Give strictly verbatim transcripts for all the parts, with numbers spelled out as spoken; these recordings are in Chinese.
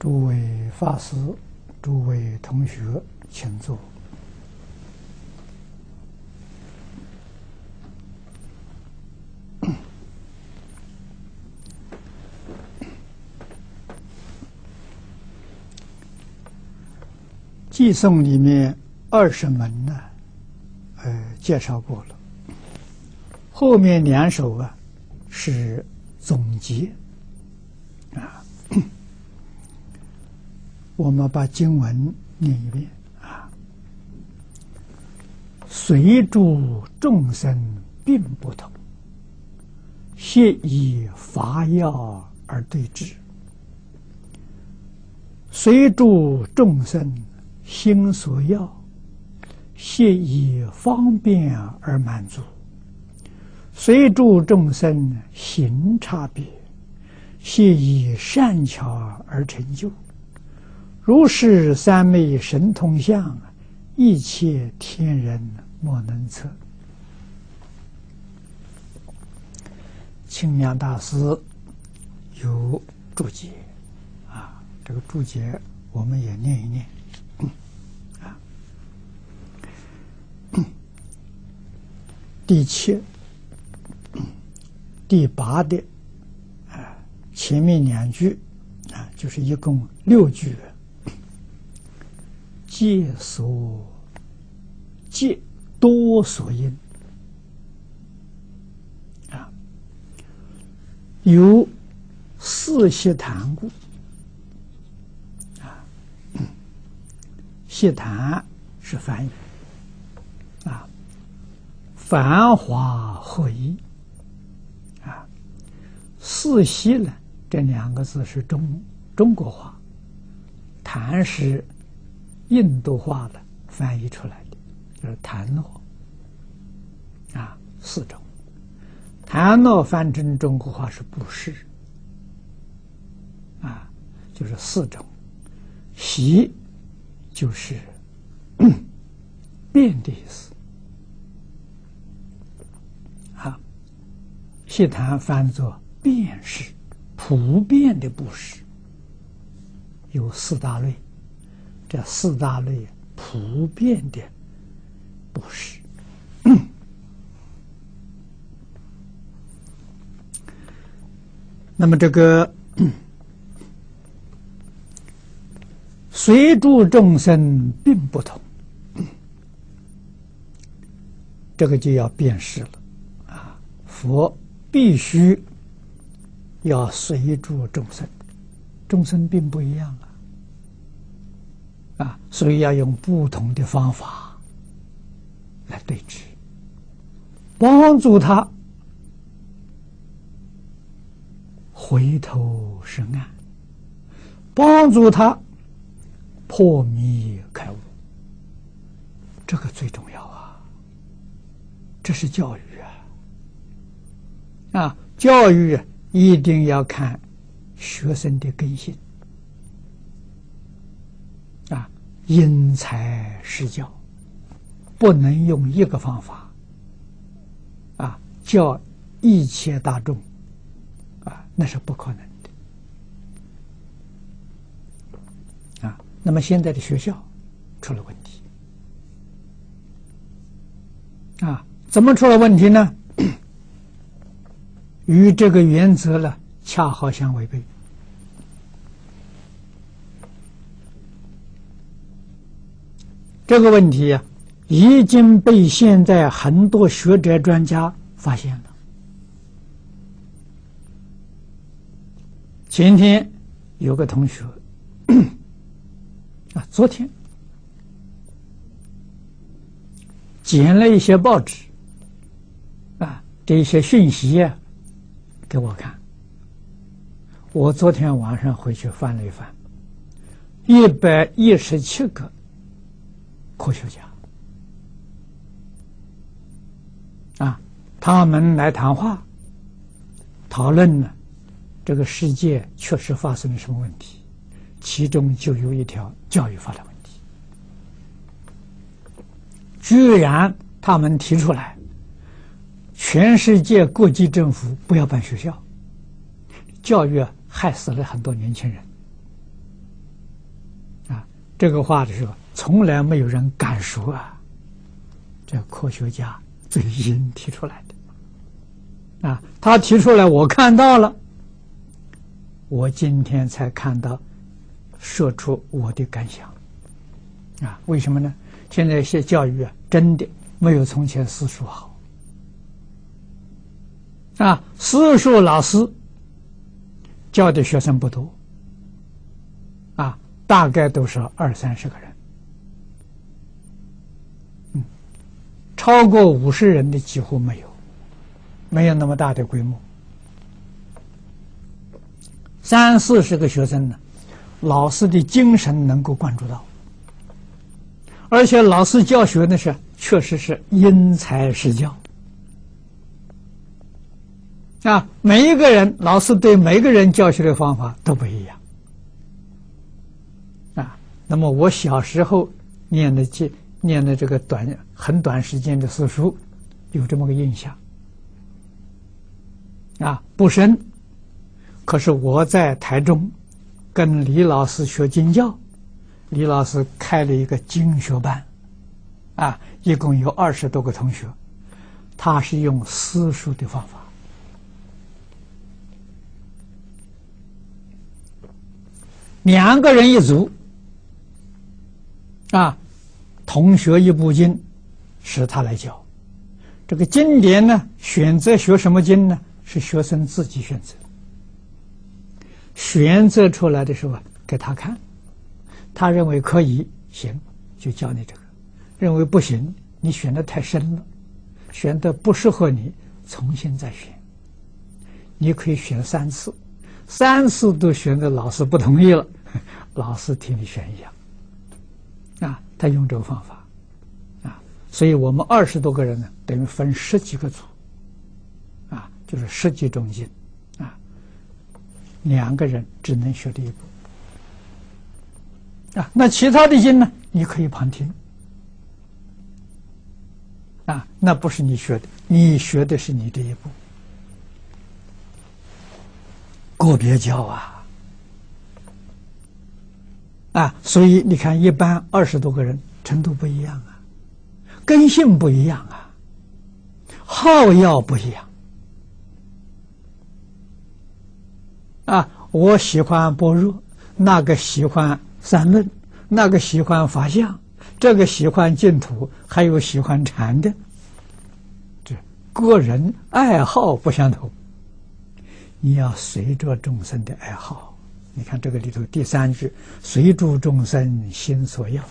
诸位法师、诸位同学，请坐。偈颂里面二十门呢，呃，介绍过了。后面两首啊是总结啊。我们把经文念一遍啊。随诸众生并不同，悉以法要而对治。随诸众生心所要，悉以方便而满足；随诸众生行差别，悉以善巧而成就。如是三昧神通相，一切天人莫能测。清凉大师有注解啊，这个注解我们也念一念。第七、第八的啊，前面两句啊，就是一共六句。皆所皆多所因啊，有四悉檀故啊，悉檀是梵语啊。繁华合一啊，四悉呢，这两个字是中中国话，檀是印度话的翻译出来的，就是檀诺啊，四种。檀诺翻成中国话是布施啊，就是四种。悉就是遍的意思。悉檀翻作遍施，普遍的布施，有四大类。这四大类普遍的布施，那么这个随诸众生并不同，这个就要辨识了啊！佛必须要随诸众生，众生并不一样啊，啊，所以要用不同的方法来对治，帮助他回头是岸，帮助他破迷开悟，这个最重要啊！这是教育啊！啊，教育一定要看学生的根性啊，因材施教，不能用一个方法啊教一切大众啊，那是不可能的啊。那么现在的学校出了问题啊，怎么出了问题呢？与这个原则呢恰好相违背。这个问题啊，已经被现在很多学者专家发现了。前天有个同学啊，昨天捡了一些报纸啊，这些讯息啊给我看。我昨天晚上回去翻了一翻，一百一十七个科学家啊，他们来谈话，讨论呢这个世界确实发生了什么问题，其中就有一条教育法的问题。居然他们提出来，全世界各级政府不要办学校，教育害死了很多年轻人这个话的时候，从来没有人敢说啊。这科学家最先提出来的啊，他提出来，我看到了，我今天才看到，说出我的感想啊。为什么呢？现在一些教育啊，真的没有从前私塾好啊。私塾老师教的学生不多啊，大概都是二三十个人，嗯，超过五十人的几乎没有，没有那么大的规模。三四十个学生呢，老师的精神能够灌注到，而且老师教学呢是确实是因材施教啊，每一个人老师对每个人教学的方法都不一样啊。那么我小时候念的这念的这个短很短时间的私塾，有这么个印象啊，不深。可是我在台中跟李老师学经教，李老师开了一个经学班啊，一共有二十多个同学，他是用私塾的方法，两个人一组啊，同学一部经是他来教。这个经典呢，选择学什么经呢？是学生自己选择，选择出来的时候给他看，他认为可以行，就教你这个；认为不行，你选的太深了，选的不适合你，重新再选。你可以选三次，三次都选的老师不同意了，老师替你选一样啊，他用这个方法啊，所以我们二十多个人呢，等于分十几个组啊，就是十几种经啊，两个人只能学这一部啊，那其他的经呢，你可以旁听啊，那不是你学的，你学的是你这一部。个别教啊，啊，所以你看，一般二十多个人程度不一样啊，根性不一样啊，好药不一样啊。我喜欢般若，那个喜欢三论，那个喜欢法相，这个喜欢净土，还有喜欢禅的，这个人爱好不相同。你要随着众生的爱好，你看这个里头第三句，随诸众生心所要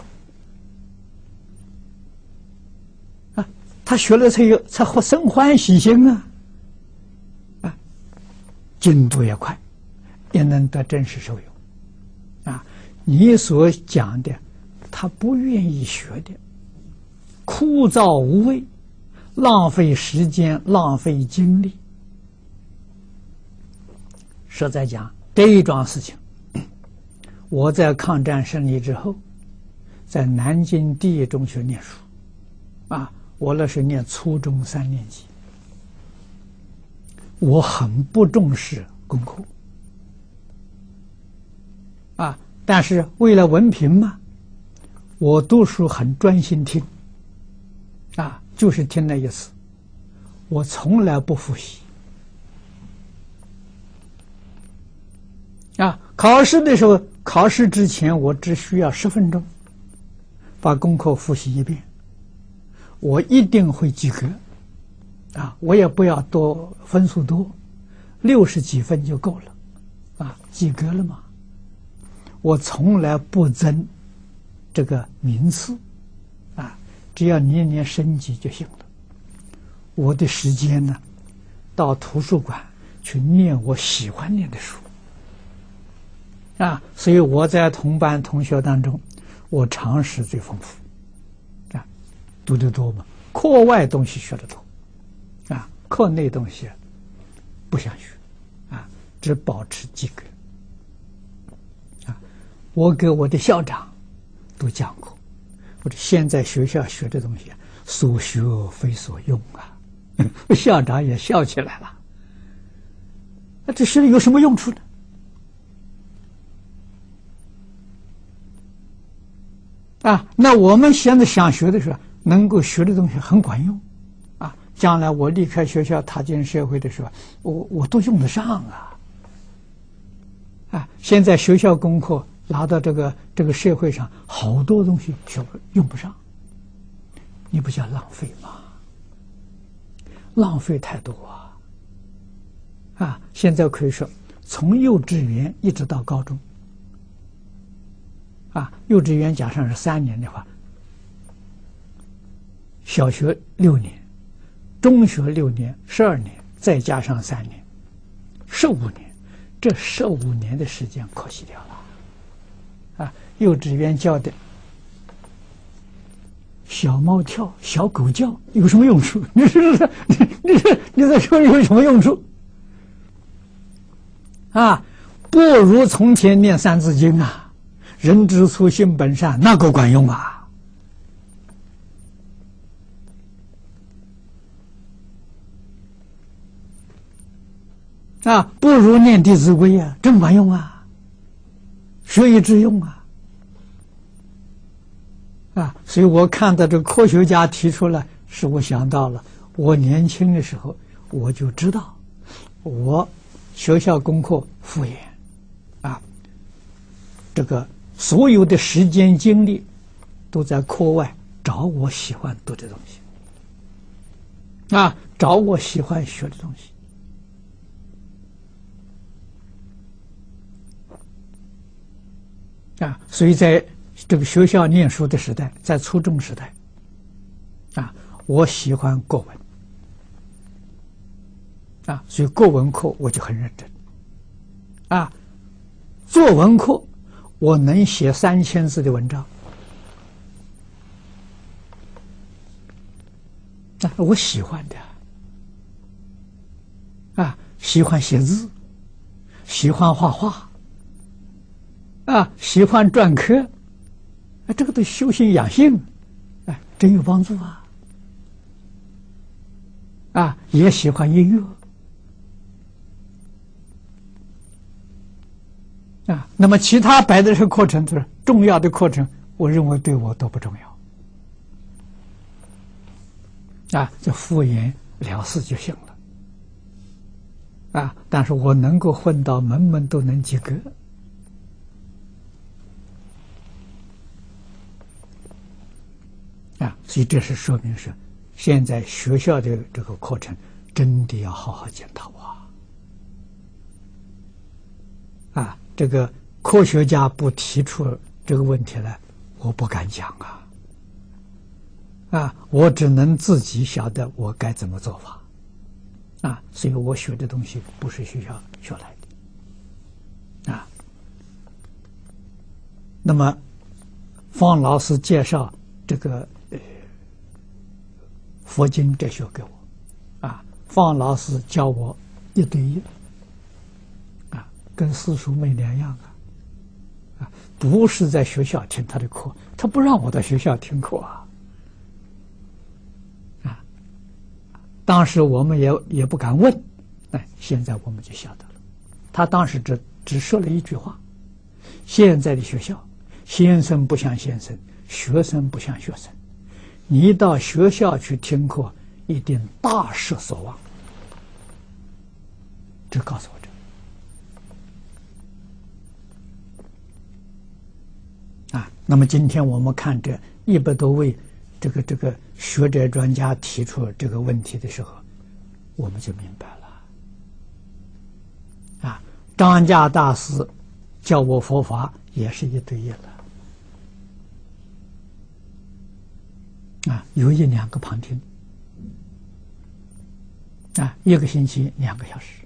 啊，他学了才有才生欢喜心啊，啊，进度也快，也能得真实受用啊。你所讲的，他不愿意学的，枯燥无味，浪费时间，浪费精力。实在讲，这一桩事情，我在抗战胜利之后，在南京第一中学念书，啊，我那是念初中三年级，我很不重视功课，啊，但是为了文凭嘛，我读书很专心听，啊，就是听那一次，我从来不复习。啊，考试的时候，考试之前我只需要十分钟，把功课复习一遍，我一定会及格。啊，我也不要多分数多，六十几分就够了，啊，及格了嘛。我从来不争这个名次，啊，只要年年升级就行了。我的时间呢，到图书馆去念我喜欢念的书。啊，所以我在同班同学当中，我常识最丰富，啊，读得多嘛，课外东西学得多，啊，课内东西不想学，啊，只保持及格。啊，我给我的校长都讲过，我说现在学校学的东西，所学非所用啊，校长也笑起来了，那这学有什么用处呢？ 啊，那我们现在想学的时候，能够学的东西很管用，啊，将来我离开学校踏进社会的时候，我我都用得上啊，啊，现在学校功课拿到这个这个社会上，好多东西学不用不上，你不叫浪费吗？浪费太多啊！啊，现在可以说，从幼稚园一直到高中，啊，幼稚园加上是三年的话，小学六年，中学六年，十二年，再加上三年，十五年，这十五年的时间可惜掉了。啊，幼稚园教的小猫跳、小狗叫有什么用处？你是不是？你你你在说有什么用处？啊，不如从前念三字经啊，人之初性本善，那够管用啊！啊，不如念弟子规啊，真管用啊，学以致用啊！啊，所以我看到这个科学家提出来，使我想到了我年轻的时候，我就知道，我学校功课敷衍，啊，这个所有的时间精力都在课外找我喜欢读的东西，啊，找我喜欢学的东西。啊，所以在这个学校念书的时代，在初中时代，啊，我喜欢国文，啊，所以国文课我就很认真，啊，作文课我能写三千字的文章，啊，我喜欢的，啊，喜欢写字，喜欢画画。啊，喜欢篆刻，啊，这个对修行养性，哎，真有帮助啊！啊，也喜欢音乐，啊，那么其他摆的这个课程就是重要的课程，我认为对我都不重要，啊，就敷衍了事就行了，啊，但是我能够混到门门都能及格。啊，所以这是说明是，现在学校的这个课程真的要好好检讨啊！啊，这个科学家不提出这个问题来，我不敢讲啊！啊，我只能自己晓得我该怎么做法。啊，所以我学的东西不是学校学来的。啊，那么方老师介绍这个。佛经哲学给我，啊，方老师教我一对一，啊，跟四叔没两样啊，啊，不是在学校听他的课，他不让我在学校听课啊，啊，当时我们也也不敢问，哎，现在我们就晓得了，他当时只只说了一句话：现在的学校，先生不像先生，学生不像学生。你到学校去听课，一定大失所望。这告诉我这啊。那么今天我们看这一百多位这个这个学者专家提出这个问题的时候，我们就明白了。啊，张家大师教我佛法也是一对一了。啊，有一两个旁听，啊，一个星期两个小时，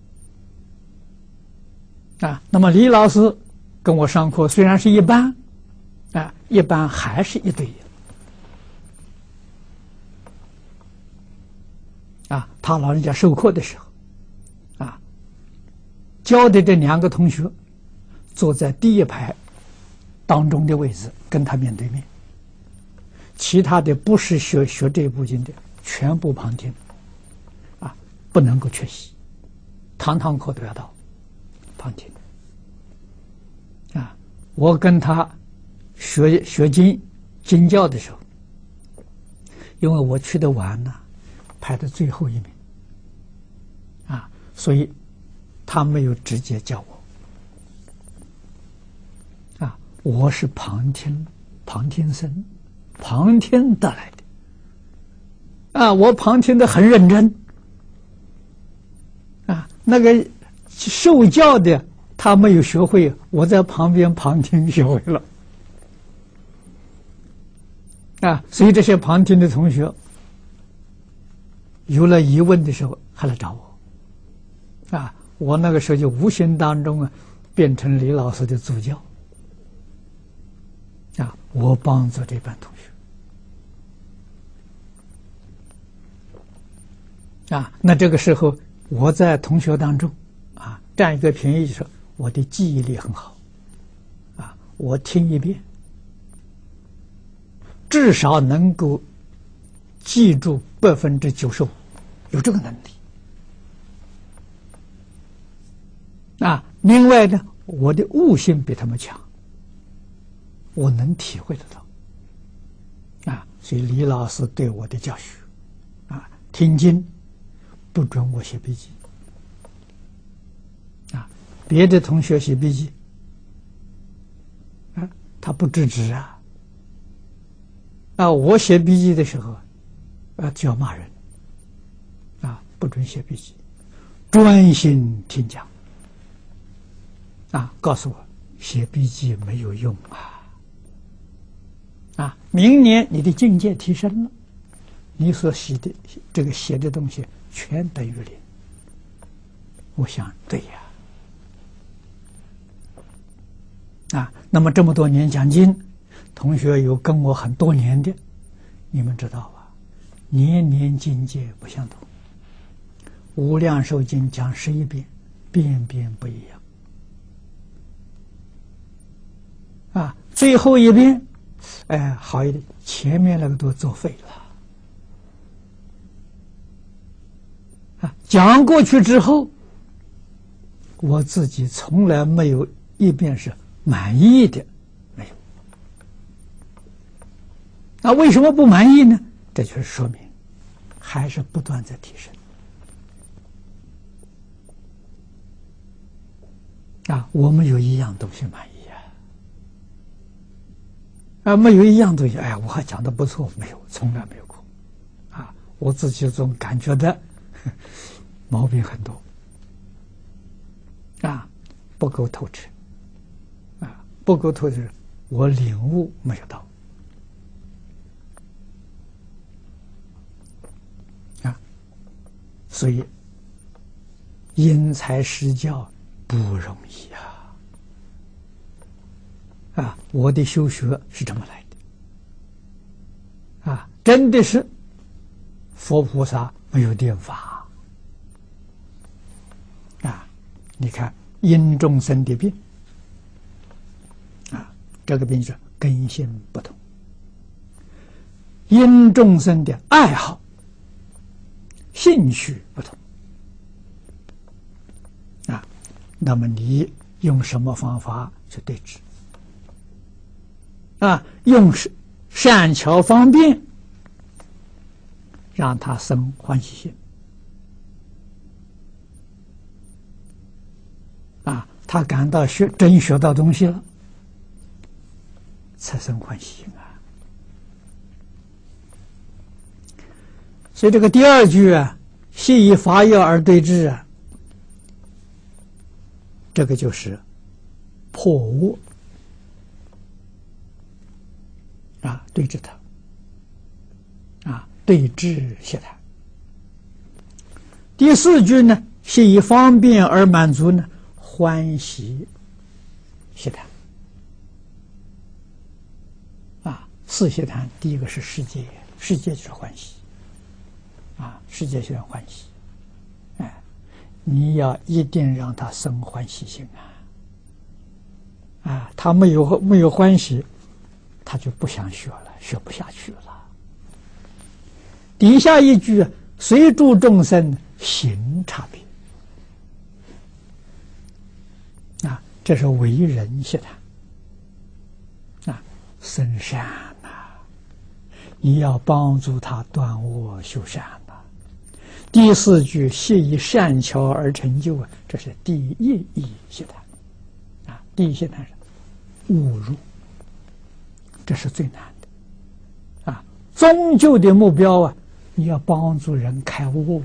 啊，那么李老师跟我上课虽然是一般，啊，一般还是一对一，啊，他老人家授课的时候，啊，教的这两个同学坐在第一排当中的位置，跟他面对面。其他的不是学学这部经的，全部旁听，啊，不能够缺席，堂堂课都要到，旁听，啊，我跟他学学经经教的时候，因为我去的晚呢，排在最后一名，啊，所以他没有直接教我，啊，我是旁听旁听生，旁听得来的，啊，我旁听的很认真，啊，那个受教的他没有学会，我在旁边旁听学会了。啊，所以这些旁听的同学有了疑问的时候，还来找我。啊，我那个时候就无形当中啊，变成李老师的助教。啊，我帮助这班同学。啊，那这个时候我在同学当中啊，占一个便宜，说我的记忆力很好。啊，我听一遍。至少能够记住百分之九十五，有这个能力。啊，另外呢，我的悟性比他们强，我能体会得到。啊，所以李老师对我的教学，啊，听经不准我写笔记。啊，别的同学写笔记，啊，他不制止啊。啊，我写笔记的时候，啊，就要骂人，啊，不准写笔记，专心听讲，啊，告诉我写笔记没有用啊，啊，明年你的境界提升了，你所写的这个写的东西全等于零。我想，对呀，啊，那么这么多年讲经。同学有跟我很多年的，你们知道吧？年年境界不相同。无量寿经讲十一遍，遍遍不一样。啊，最后一遍，哎，好一点，前面那个都作废了。啊，讲过去之后，我自己从来没有一遍是满意的。那为什么不满意呢？这就是说明，还是不断在提升。啊，我们有一样东西满意啊，啊，没有一样东西，哎呀，我还讲的不错，没有，从来没有过。啊，我自己总感觉的毛病很多，啊，不够透彻，啊，不够透彻，我领悟没有到。所以，因材施教不容易啊！啊，我的修学是这么来的，啊，真的是佛菩萨没有定法啊！你看，因众生的病啊，这个病是根性不同，因众生的爱好。兴趣不同啊，那么你用什么方法去对治啊？用善巧方便，让他生欢喜心啊，他感到学真学到东西了，才生欢喜心啊。所以这个第二句啊，系以法要而对治啊，这个就是破恶啊，对治他啊，对治谢谈。第四句呢，系以方便而满足呢，欢喜谢谈啊，四谢谈，第一个是世界，世界就是欢喜。啊，世界就是欢喜，哎，你要一定让他生欢喜心啊！啊，他没有没有欢喜，他就不想学了，学不下去了。底下一句，随诸众生行差别，啊，这是为人谢谈。啊， 生善呐、啊，你要帮助他断恶修善呐、啊。第四句，谢以善巧而成就啊，这是第一义谢谈啊。第一谢谈是误入，这是最难的啊。终究的目标啊，你要帮助人开悟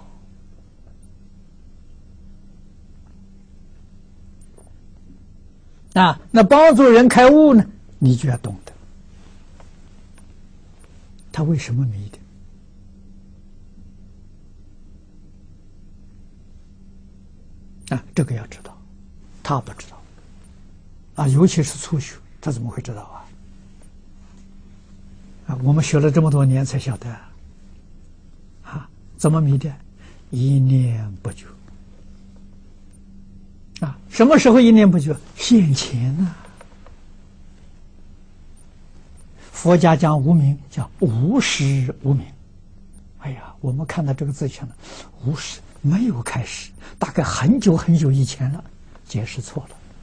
啊。那帮助人开悟呢，你就要懂得他为什么迷的。啊，这个要知道，他不知道，啊，尤其是初学，他怎么会知道啊？啊，我们学了这么多年才晓得，啊，怎么迷的？一念不觉。啊，什么时候一念不觉？现前啊！佛家讲无明，叫无始无明。哎呀，我们看到这个字前了，无始。没有开始，大概很久很久以前了，解释错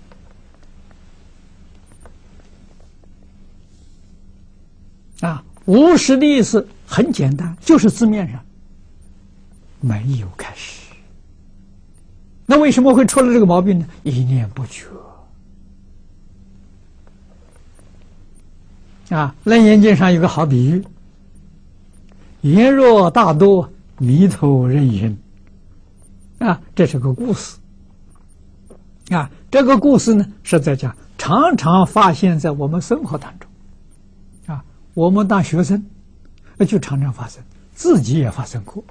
了。啊，无始的意思很简单，就是字面上没有开始。那为什么会出了这个毛病呢？一念不觉。啊，《楞严经》上有个好比喻：言若大多，迷头人云。啊，这是个故事。啊，这个故事呢是在讲，常常发现在我们生活当中。啊，我们当学生，就常常发生，自己也发生过。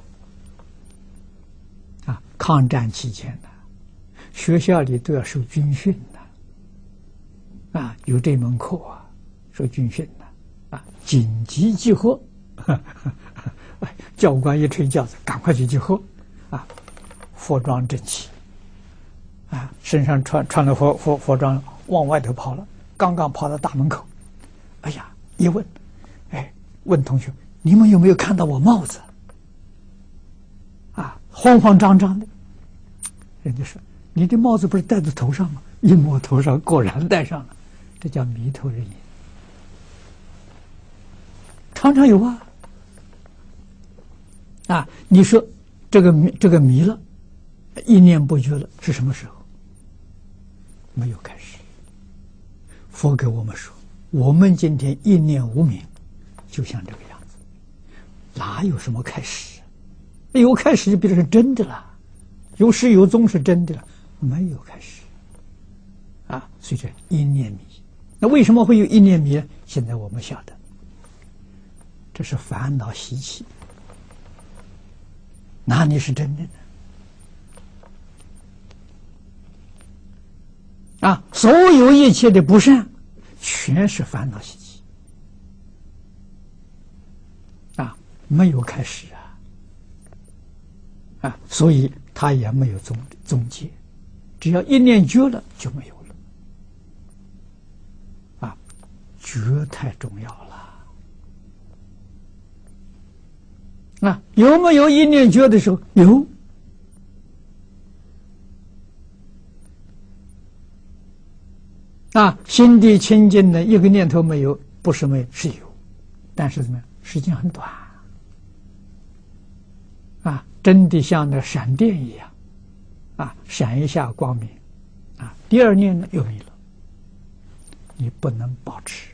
啊，抗战期间呢，学校里都要受军训的。啊，有这门课啊，受军训的。啊，紧急集合，教官一吹轿子，赶快去集合。啊。服装整齐，啊，身上穿穿了服服服装，往外头跑了。刚刚跑到大门口，哎呀，一问，哎，问同学，你们有没有看到我帽子？啊，慌慌张张的。人家说，你这帽子不是戴在头上吗？一摸头上，果然戴上了，这叫迷头人眼。常常有啊。啊，你说这个迷这个迷了。一念不觉了，是什么时候？没有开始。佛给我们说，我们今天一念无明，就像这个样子，哪有什么开始？有开始就变成真的了，有始有终是真的了，没有开始。啊，所以这一念迷。那为什么会有一念迷呢？现在我们晓得，这是烦恼习气，哪里是真的呢？啊，所有一切的不善，全是烦恼习气。啊，没有开始啊，啊，所以它也没有终终结，只要一念觉了就没有了。啊，觉太重要了。啊，有没有一念觉的时候？有。啊，心地清净的一个念头没有，不是没有，是有，但是怎么样？时间很短。啊，真的像那闪电一样，啊，闪一下光明，啊，第二念呢又没了。你不能保持。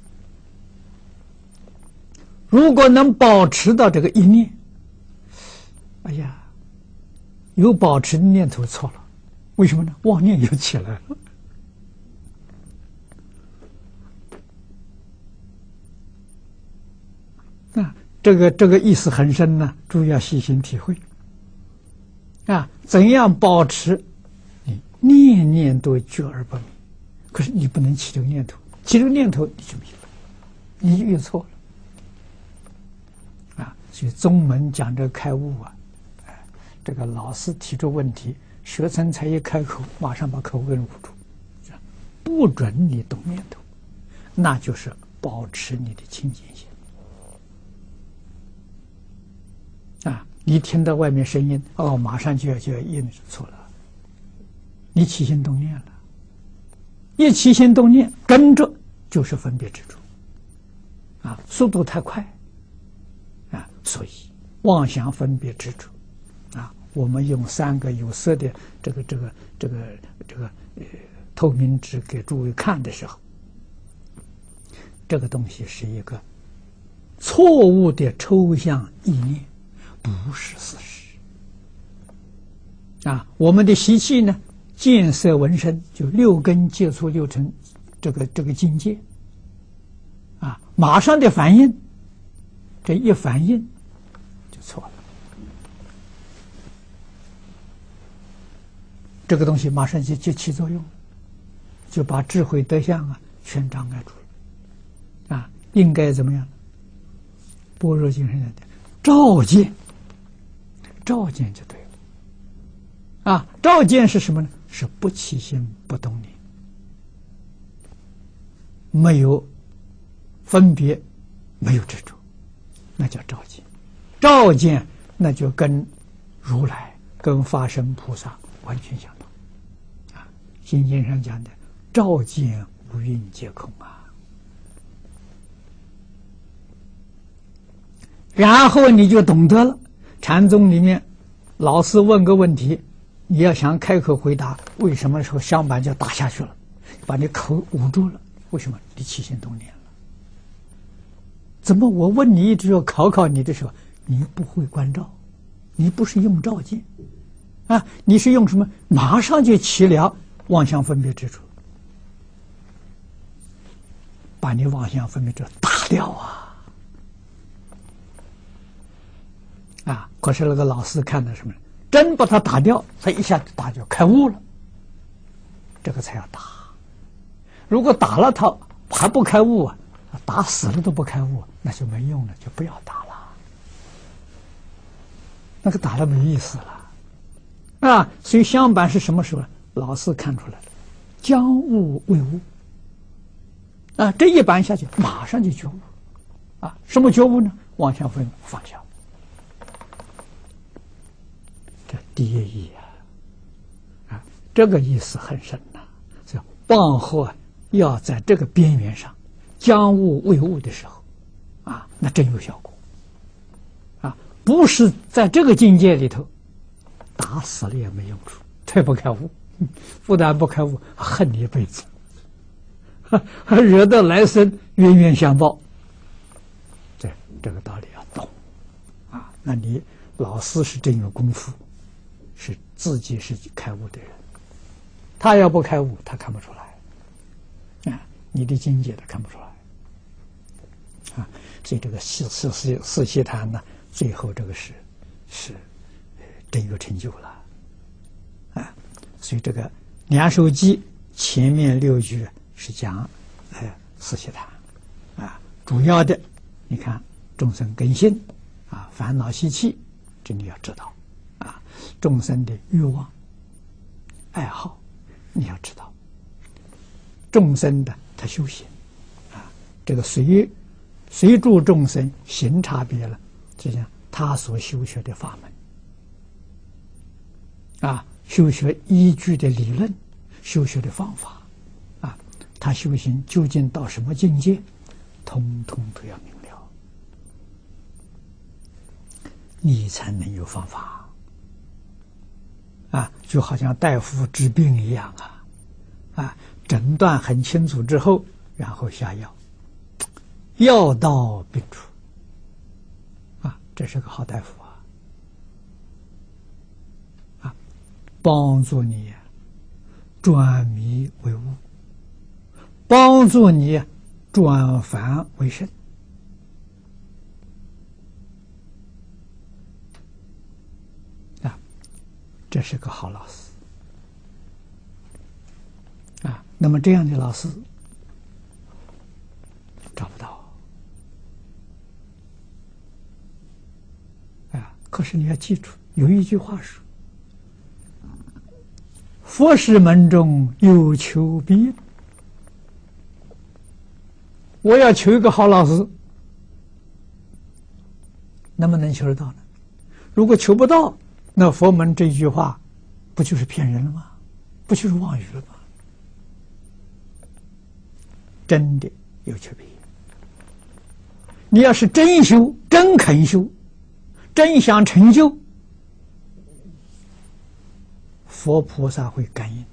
如果能保持到这个一念，哎呀，有保持的念头错了，为什么呢？妄念又起来了。啊，这个这个意思很深呢，注意要细心体会。啊，怎样保持你念念都觉而不迷？可是你不能起这个念头，起这个念头你就迷了，你就遇错了。啊，所以宗门讲这个开悟啊，哎，这个老师提出问题，学生才一开口，马上把口给捂住，不准你动念头，那就是保持你的清净心。啊，你听到外面声音，哦，马上就要就要应，错了。你起心动念了，一起心动念，跟着就是分别执着。 啊，速度太快，啊，所以妄想分别执着，啊，我们用三个有色的这个这个这个这个呃透明纸给诸位看的时候，这个东西是一个错误的抽象意念，不是事实。啊，我们的习气呢，见色闻声，就六根接触六尘，这个这个境界，啊，马上的反应，这一反应就错了。这个东西马上就就起作用，就把智慧德相啊全障碍住了。啊，应该怎么样？般若经上讲的，照见，照见就对了。啊，照见是什么呢？是不起心不动念，没有分别，没有执着，那叫照见。照见那就跟如来、跟法身菩萨完全相同。啊，经典上讲的，照见五蕴皆空啊。然后你就懂得了。禅宗里面，老师问个问题，你要想开口回答，为什么说香板就打下去了，把你口捂住了？为什么？你起心动念了。怎么我问你一直要考考你的时候，你不会关照，你不是用照见啊，你是用什么？马上就起了妄想分别之处，把你妄想分别之处打掉啊！啊！可是那个老师看的什么？真把他打掉，他一下就打掉，开悟了。这个才要打。如果打了他还不开悟啊，打死了都不开悟，那就没用了，就不要打了。那个打了没意思了啊！所以相反是什么时候？老师看出来了，将悟为悟啊！这一板下去，马上就觉悟啊！什么觉悟呢？妄想分放下。这第一义啊，啊，这个意思很深呐、啊。所以往后要在这个边缘上，将悟为悟的时候，啊，那真有效果。啊，不是在这个境界里头，打死了也没用处，这不开悟，不但不开悟，恨你一辈子，还惹得来生冤冤相报。这这个道理要懂啊。那你老师是真有功夫。是自己是开悟的人，他要不开悟，他看不出来啊！你的境界他看不出来啊！所以这个四四四四悉檀呢，最后这个是是真有成就了啊！所以这个两首偈前面六句是讲呃四悉檀啊，主要的你看众生根性啊，烦恼习气，这你要知道。众生的欲望、爱好，你要知道；众生的他修行，啊，这个随随住众生行差别了，就像他所修学的法门，啊，修学依据的理论、修学的方法，啊，他修行究竟到什么境界，通通都要明了，你才能有方法。啊，就好像大夫治病一样啊，啊，诊断很清楚之后，然后下药，药到病除，啊，这是个好大夫啊，啊，帮助你转迷为悟，帮助你转凡为圣。这是个好老师啊！那么这样的老师找不到啊！可是你要记住，有一句话说：“佛事门中有求必应。”我要求一个好老师，能不能求得到呢？如果求不到，那佛门这句话不就是骗人了吗？不就是妄语了吗？真的有区别你要是真修、真肯修、真想成就，佛菩萨会感应。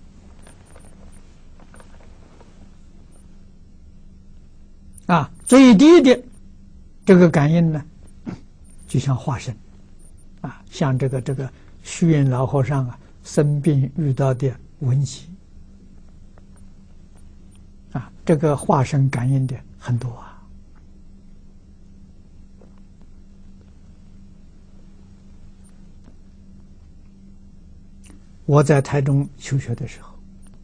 啊，最低的这个感应呢，就像化身，啊，像这个这个虚云老和尚啊，生病遇到的瘟疾，啊，这个化身感应的很多啊。我在台中求学的时候，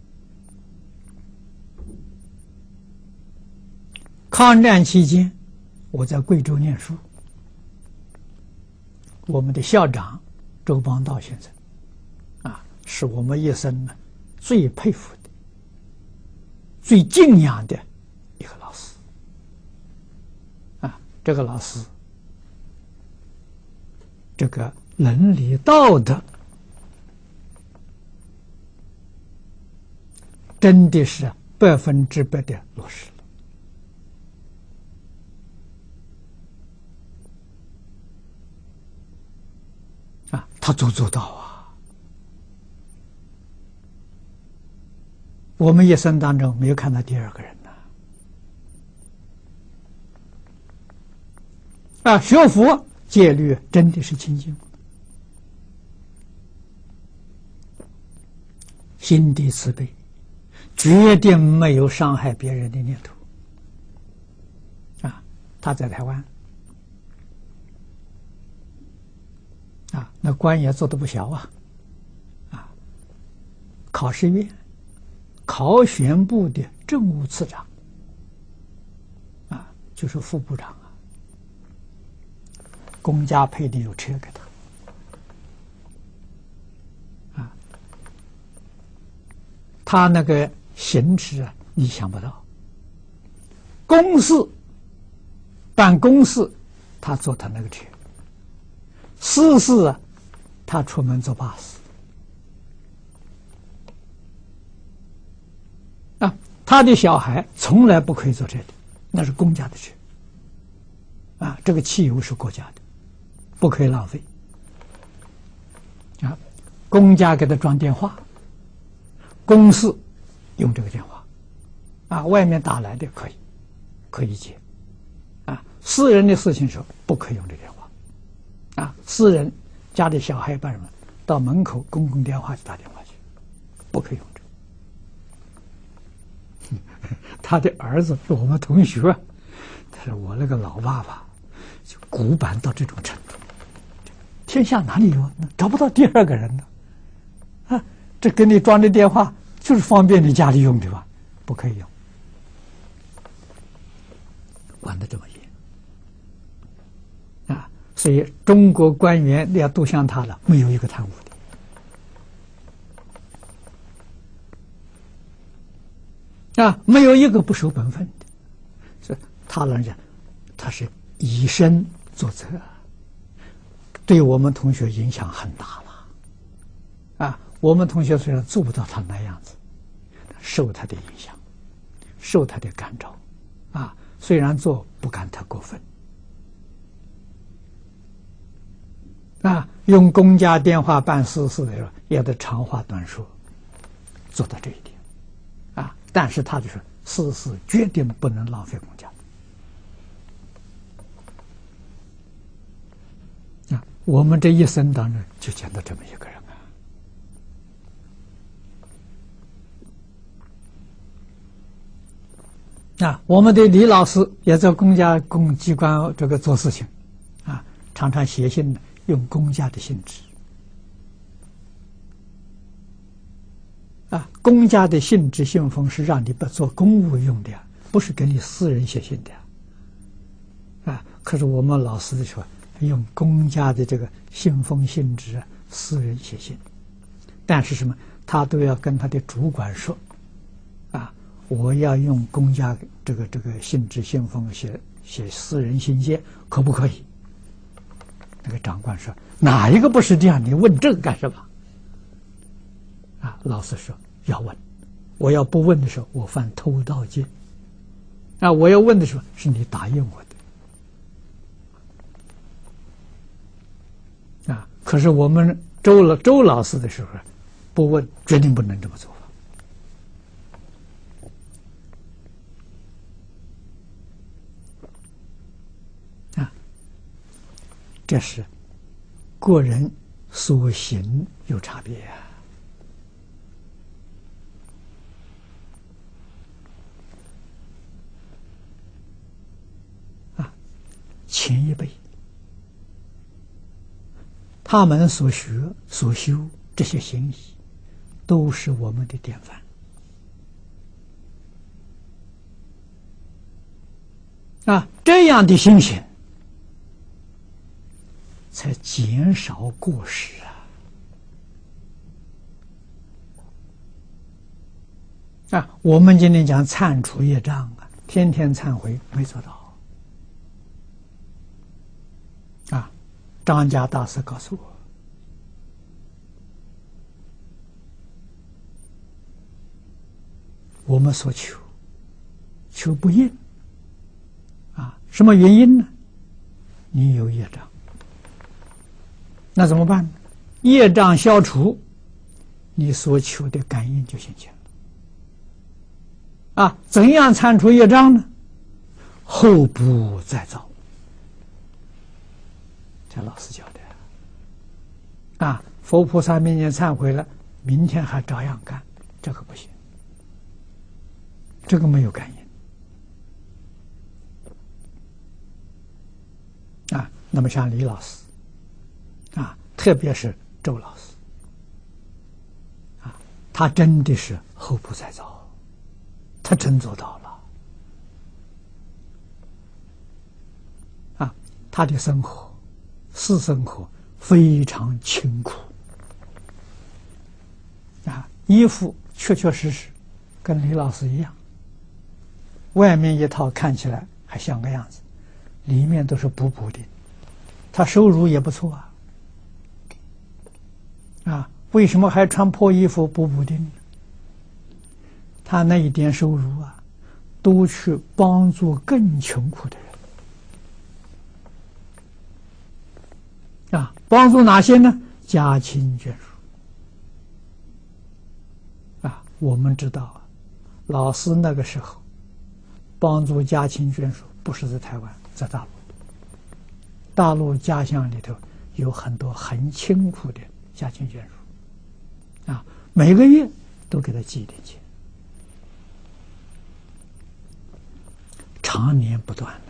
抗战期间，我在贵州念书，我们的校长周邦道先生，啊，是我们一生呢最佩服的、最敬仰的一个老师。啊，这个老师，这个伦理道德，真的是百分之百的落实了。啊，他做做到啊！我们一生当中没有看到第二个人呢。啊，学佛戒律真的是清净，心地慈悲，决定没有伤害别人的念头。啊，他在台湾。啊，那官也做得不小啊！啊，考试院考选部的政务次长，啊，就是副部长啊。公家配的有车给他，啊，他那个行持啊，你想不到。公事办公事，他坐他那个车。私事啊，他出门坐巴士。啊，他的小孩从来不可以坐这里，那是公家的车。啊，这个汽油是国家的，不可以浪费。啊，公家给他装电话，公事用这个电话。啊，外面打来的可以，可以接。啊，私人的事情时候不可以用这个电话。啊，私人家里小孩办什么，到门口公共电话去打电话去，不可以用这个。他的儿子是我们同学，他说我那个老爸爸就古板到这种程度，天下哪里有找不到第二个人呢？啊，这给你装的电话就是方便你家里用的吧，不可以用，管得这么严。所以中国官员要都像他了，没有一个贪污的啊，没有一个不守本分的。所以他人家他是以身作则，对我们同学影响很大了啊。我们同学虽然做不到他那样子，受他的影响，受他的感召啊，虽然做不敢太过分。啊，用公家电话办私事的时候，也得长话短说，做到这一点，啊，但是他就是私事决定不能浪费公家。啊，我们这一生当中就见到这么一个人啊！啊，我们的李老师也在公家公机关这个做事情，啊，常常写信呢。用公家的信纸啊，公家的信纸信封是让你不做公务用的，不是给你私人写信的啊。可是我们老师说，用公家的这个信封信纸，私人写信，但是什么，他都要跟他的主管说啊，我要用公家这个这个信纸信封写写私人信件，可不可以？那个长官说：“哪一个不是这样？你问这个干什么？”啊，老师说要问，我要不问的时候，我犯偷盗戒。啊，我要问的时候，是你答应我的。 可是我们周了周老师的时候，不问，决定不能这么做啊。这是个人所行有差别啊。啊，前一辈他们所学所修这些行仪，都是我们的典范啊！这样的心行，才减少过失啊！啊，我们今天讲忏除业障啊，天天忏悔没做到啊！张家大师告诉我，我们所求求不应啊，什么原因呢？你有业障，那怎么办呢？业障消除，你所求的感应就现前了啊！怎样铲除业障呢？后不再造。这老师教的啊！佛菩萨面前忏悔了，明天还照样干，这个不行，这个没有感应啊。那么像李老师啊，特别是周老师啊，他真的是后不再造，他真做到了啊！他的生活私生活非常清苦啊，衣服确确实实跟李老师一样，外面一套看起来还像个样子，里面都是补补的。他收入也不错啊，啊，为什么还穿破衣服补补的呢？他那一点收入啊，都去帮助更穷苦的人啊，帮助哪些呢？家亲眷属啊。我们知道啊，老师那个时候帮助家亲眷属，不是在台湾，在大陆。大陆家乡里头有很多很清苦的家亲眷属啊，每个月都给他寄一点钱，常年不断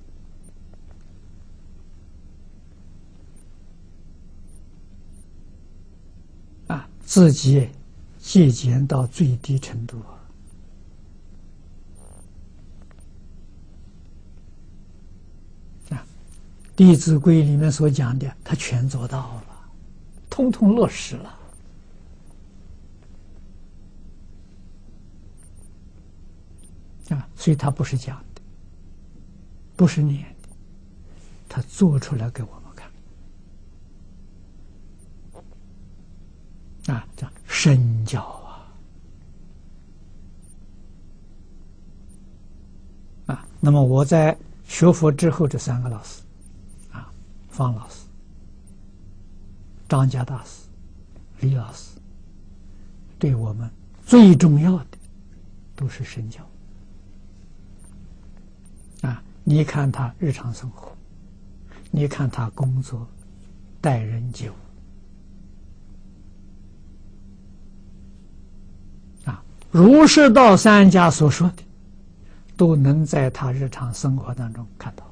的啊，自己节俭到最低程度啊。《弟子规》里面所讲的，他全做到了，通通落实了啊！所以他不是讲的，不是念的，他做出来给我们看啊！叫身教啊！啊，那么我在学佛之后，这三个老师。方老师、张家大师、李老师，对我们最重要的都是身教啊！你看他日常生活，你看他工作、待人接物啊，儒释道三家所说的，都能在他日常生活当中看到。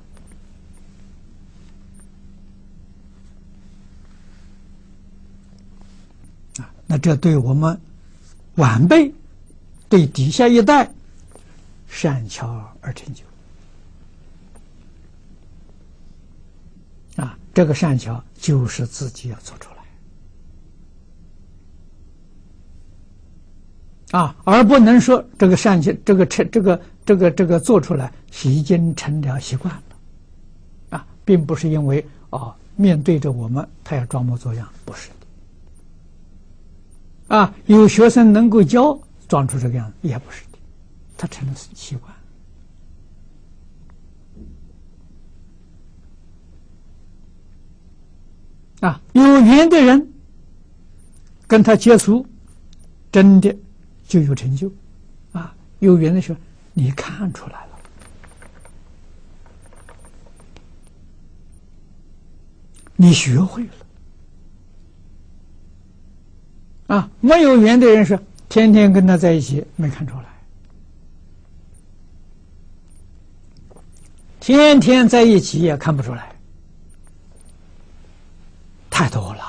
那这对我们晚辈，对底下一代，善巧而成就啊！这个善巧就是自己要做出来啊，而不能说这个善巧，这个成，这个这个这个做出来已经成了习惯了啊，并不是因为哦面对着我们他要装模作样，不是。啊，有学生能够教，装出这个样子也不是的，他成了习惯。 啊，有缘的人跟他接触，真的就有成就。啊，有缘的时候，你看出来了。你学会了。啊，没有缘的人是天天跟他在一起，没看出来。天天在一起也看不出来，太多了。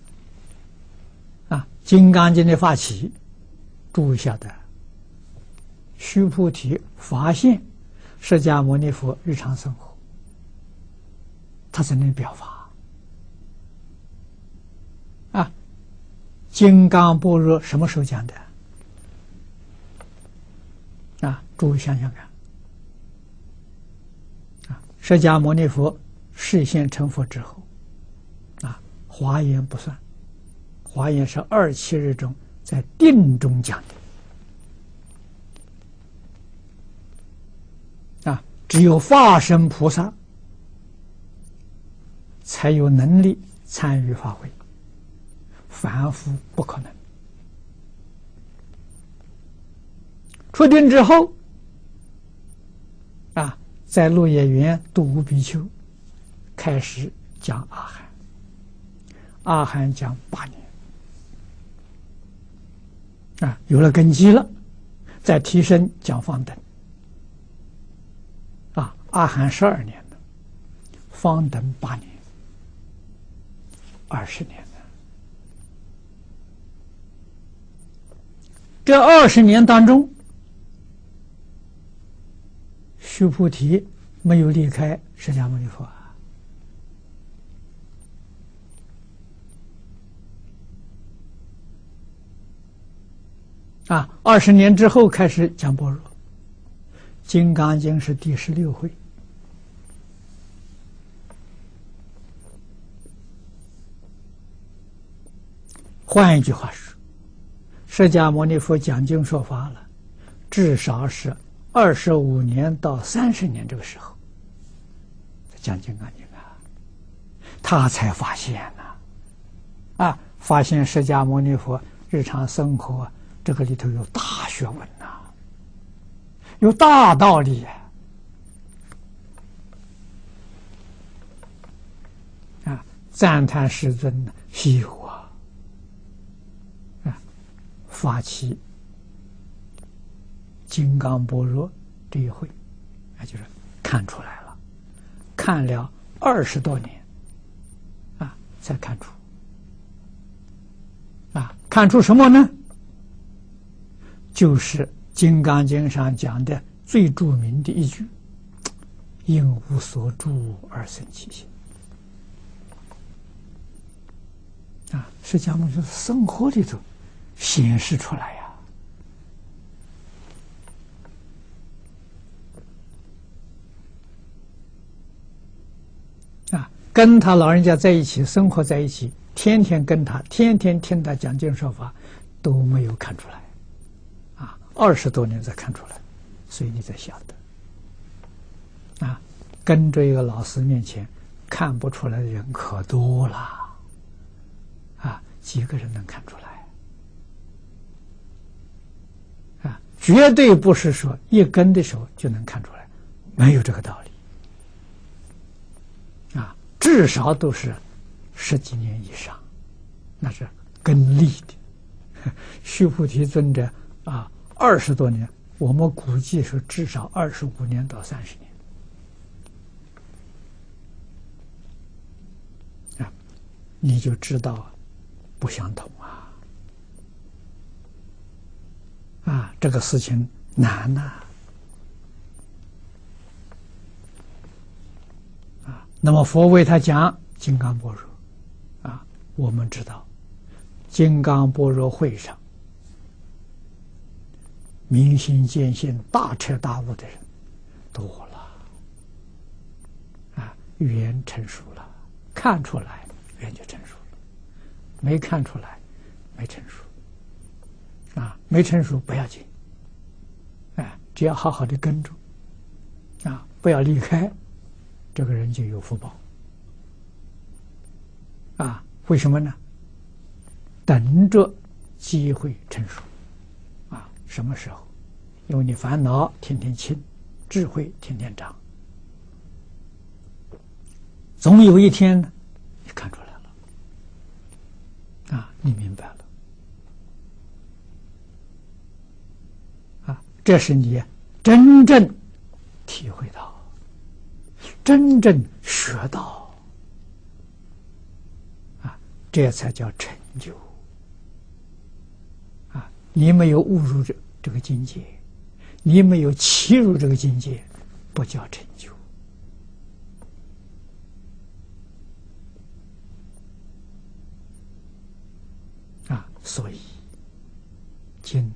啊，《金刚经》的发起，注意下的。须菩提发现释迦牟尼佛日常生活，他才能表法。啊，金刚般若什么时候讲的？啊，诸位想想看。啊，释迦牟尼佛示现成佛之后，啊，华严不算，华严是二七日中在定中讲的。啊，只有化身菩萨才有能力参与法会。凡夫不可能。出定之后，啊，在鹿野园度无比丘，开始讲阿含，阿含讲八年，啊，有了根基了，再提升讲方等，啊，阿含十二年的，方等八年，二十年。这二十年当中，须菩提没有离开释迦牟尼佛啊！啊，二十年之后开始讲般若，《金刚经》是第十六回。换一句话说，释迦牟尼佛讲经说法了，至少是二十五年到三十年这个时候讲金刚经啊，他才发现呢、啊，啊，发现释迦牟尼佛日常生活这个里头有大学问呐、啊，有大道理啊，啊，赞叹世尊呢，稀有啊。发起金刚般若这一回，啊，就是看出来了，看了二十多年，啊，才看出，啊，看出什么呢？就是《金刚经》上讲的最著名的一句：“应无所住而生其心。”啊，释迦牟尼佛生活里头显示出来呀、啊！啊，跟他老人家在一起，生活在一起，天天跟他，天天听他讲经说法，都没有看出来，啊，二十多年才看出来，所以你才晓得，啊，跟着一个老师面前看不出来的人可多了，啊，几个人能看出来？绝对不是说一跟的时候就能看出来，没有这个道理啊！至少都是十几年以上，那是跟立的。须菩提尊者啊，二十多年，我们估计是至少二十五年到三十年啊，你就知道不相同啊。啊，这个事情难呐、啊！啊，那么佛为他讲金刚般若，啊，我们知道，金刚般若会上，明心见性、大彻大悟的人多了，啊，缘成熟了，看出来缘就成熟了，没看出来没成熟。啊，没成熟不要紧，哎，只要好好的跟住，啊，不要离开，这个人就有福报。 啊，为什么呢？等着机会成熟。啊，什么时候？因为你烦恼天天轻，智慧天天长，总有一天呢，你看出来了，啊，你明白了，啊，这是你真正体会到，真正学到，啊，这才叫成就。啊，你没有误入这这个境界，你没有欺入这个境界，不叫成就。啊，所以经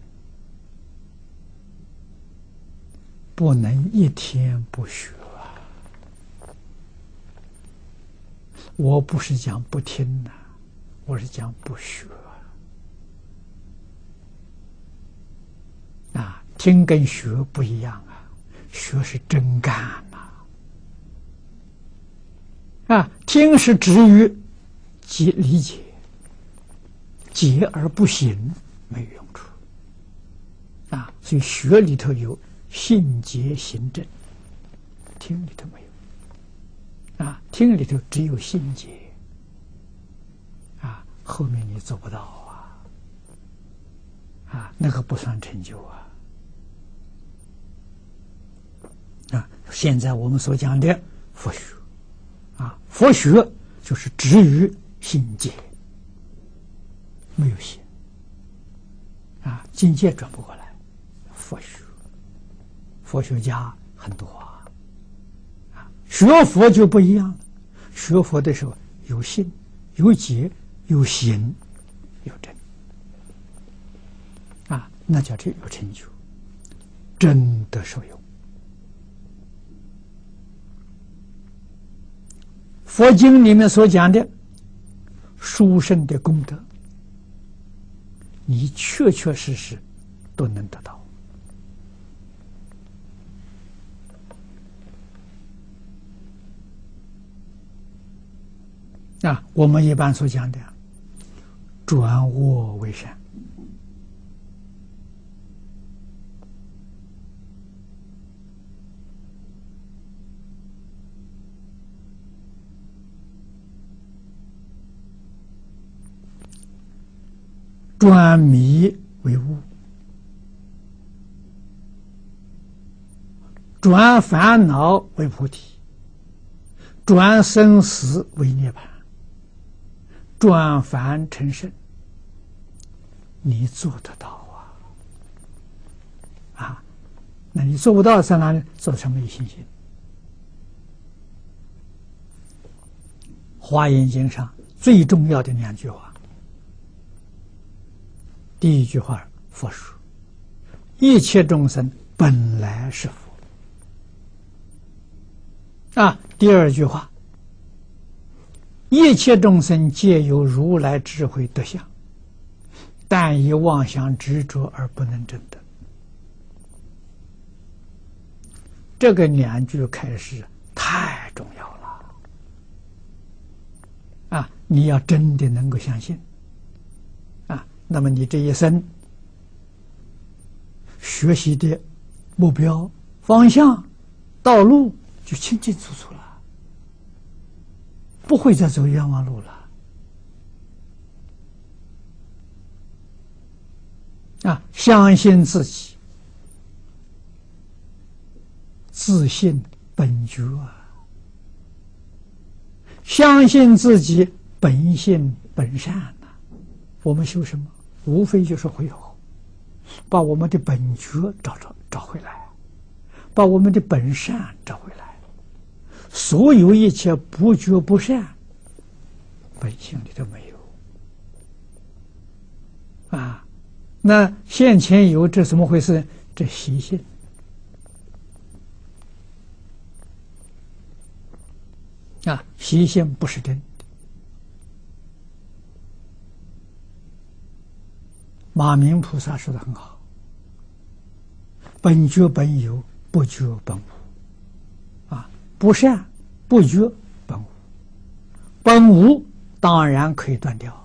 不能一天不学啊！我不是讲不听呐、啊，我是讲不学啊！啊，听跟学不一样啊，学是真干呐、啊！啊，听是止于即理解，解而不行没有用处啊！所以学里头有信解行证，听里头没有啊，听里头只有信解啊，后面你做不到啊，啊，那个不算成就啊。啊，现在我们所讲的佛学啊，佛学就是止于信解，没有信啊，境界转不过来，佛学。佛学家很多啊，啊，学佛就不一样了。学佛的时候有信、有解、有行、有证，啊，那叫这有成就，真的受用。佛经里面所讲的殊胜的功德，你确确实实都能得到。啊，我们一般所讲的转恶为善，转迷为悟，转烦恼为菩提，转生死为涅槃，转凡成圣，你做得到啊！啊，那你做不到在哪里？做成没信心。华严经上最重要的两句话，第一句话佛说：“一切众生本来是佛。”啊，第二句话。一切众生皆有如来智慧德相，但以妄想执着而不能证得。这个两句开示太重要了啊！你要真的能够相信啊，那么你这一生学习的目标、方向、道路就清清楚楚了。不会再走冤枉路了啊！相信自己，自信本觉啊！相信自己本性本善呐、啊！我们修什么？无非就是回头，把我们的本觉找找找回来，把我们的本善找回来。所有一切不觉不善，本性里头没有啊。那现前有，这怎么回事？这习性啊，习性不是真的。马明菩萨说的很好：“本觉本有，不觉本无。”啊，不善不觉本无，本无当然可以断掉。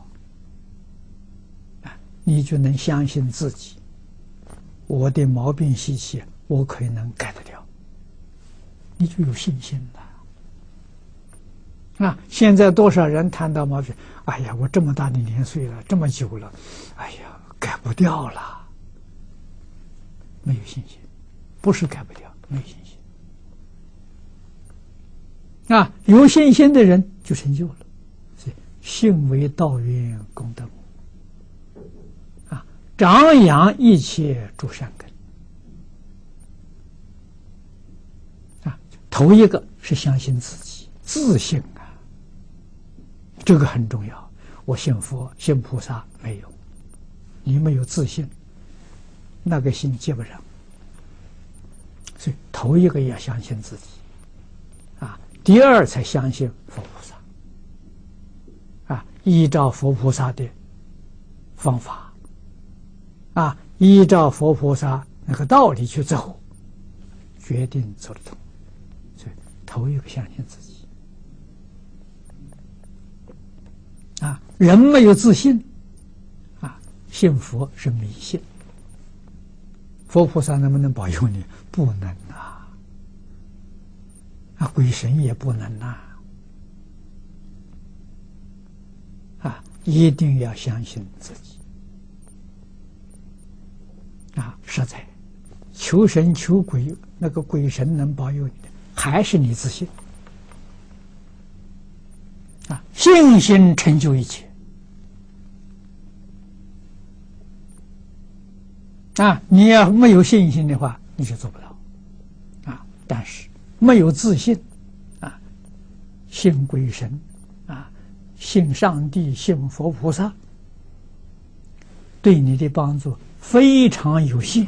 你就能相信自己，我的毛病习气，我可以能改得掉，你就有信心了。啊，现在多少人谈到毛病，哎呀，我这么大的年岁了，这么久了，哎呀，改不掉了，没有信心，不是改不掉，没有信心。啊，有信心的人就成就了，所以信为道源，功德母。啊，长养一切诸善根。啊，头一个是相信自己，自信啊，这个很重要。我信佛、信菩萨没有，你没有自信，那个心接不上。所以头一个要相信自己。第二才相信佛菩萨，啊，依照佛菩萨的方法，啊，依照佛菩萨那个道理去走，决定走得通。所以头一个相信自己，啊，人没有自信，啊，信佛是迷信，佛菩萨能不能保佑你？不能啊。啊，鬼神也不能呐！啊，一定要相信自己。啊，实在求神求鬼，那个鬼神能保佑你的，还是你自信。啊，信心成就一切。啊，你要没有信心的话，你就做不到。啊，但是。没有自信，啊，信鬼神，啊，信上帝，信佛菩萨，对你的帮助非常有限。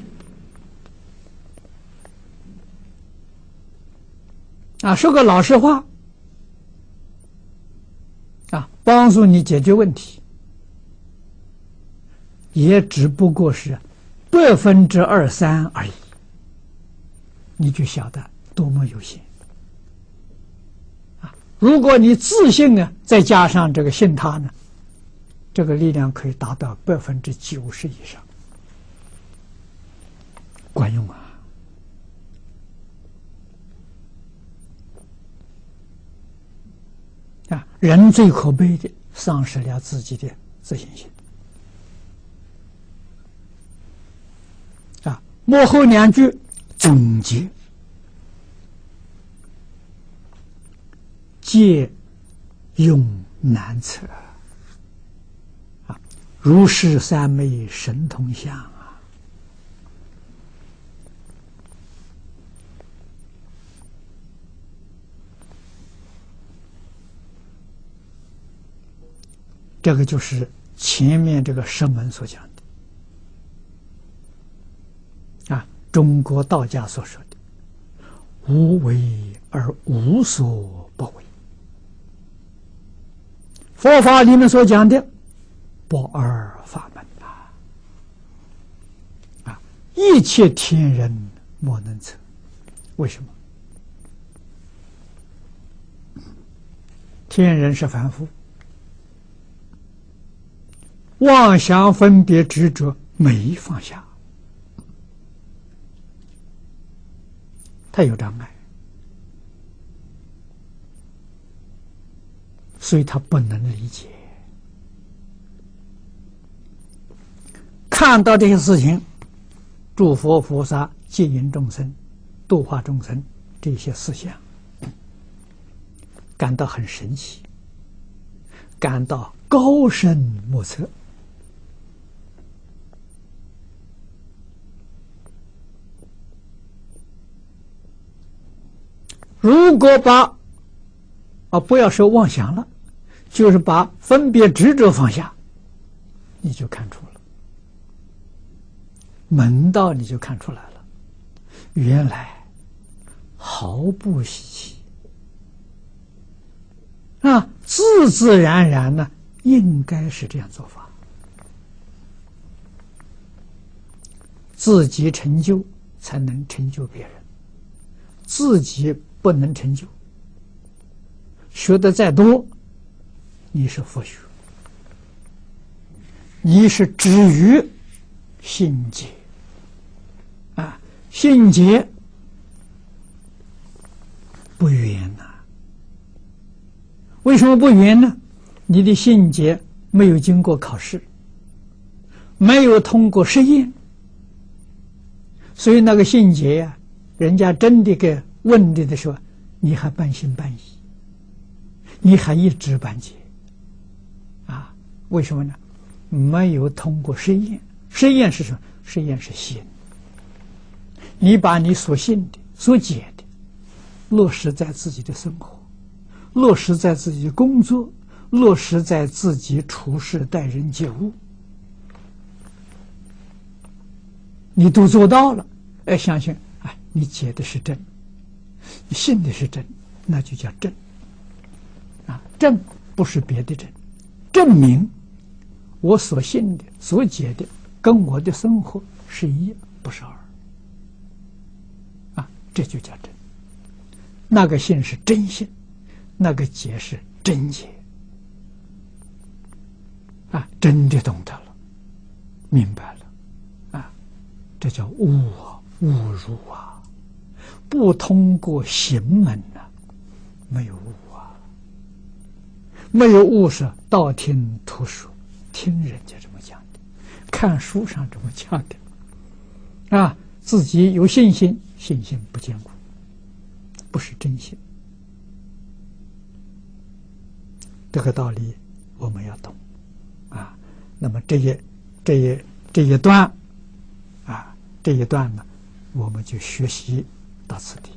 啊，说个老实话，啊，帮助你解决问题，也只不过是百分之二三而已，你就晓得。多么有限啊！如果你自信呢，再加上这个信他呢，这个力量可以达到百分之九十以上，管用啊！啊，人最可悲的，丧失了自己的自信心。啊，幕后两句总结。戒用难测啊，如是三昧神通相啊！这个就是前面这个释门所讲的啊，中国道家所说的“无为而无所不为”。佛法里面所讲的不二法门啊，啊，一切天人莫能测。为什么？天人是凡夫，妄想分别执着没放下，他有障碍。所以他不能理解，看到这些事情，诸佛菩萨接引众生、度化众生这些思想，感到很神奇，感到高深莫测。如果把啊，不要说妄想了，就是把分别执着放下，你就看出了门道，你就看出来了，原来毫不稀奇啊，自自然然呢，应该是这样做法，自己成就才能成就别人，自己不能成就。学的再多， 你是佛学，你是止于心结啊，心结不圆呐、啊。为什么不圆呢？你的心结没有经过考试，没有通过实验，所以那个心结呀、啊，人家真的给问你的时候，你还半信半疑，你还一知半解啊？为什么呢？没有通过实验。实验是什么？实验是信。你把你所信的、所解的落实在自己的生活，落实在自己的工作，落实在自己处事待人接物，你都做到了。哎，相信哎，你解的是真，你信的是真，那就叫正啊。正不是别的正，证明我所信的、所解的跟我的生活是一，不是二啊，这就叫真。那个信是真信，那个解是真解啊，真的懂得了，明白了啊，这叫悟啊，悟入啊，不通过行门啊，没有悟啊，没有悟是道听途说，听人家这么讲的，看书上这么讲的啊，自己有信心，信心不坚固，不是真心。这个道理我们要懂啊。那么这一这一这一段啊，这一段呢，我们就学习到此地。